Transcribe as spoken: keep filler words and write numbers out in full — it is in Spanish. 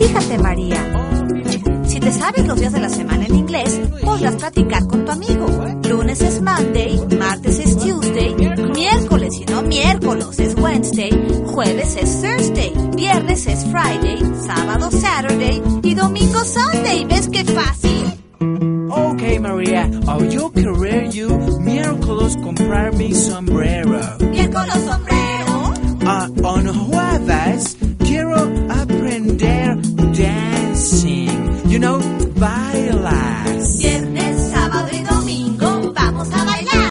Fíjate, María, si te sabes los días de la semana en inglés, podrás platicar con tu amigo. Lunes es Monday, martes es Tuesday, miércoles y no miércoles es Wednesday, jueves es Thursday, viernes es Friday, sábado Saturday y domingo Sunday. ¿Ves qué fácil? Okay, María, I'll you career you miércoles comprar mi sombrero. Miércoles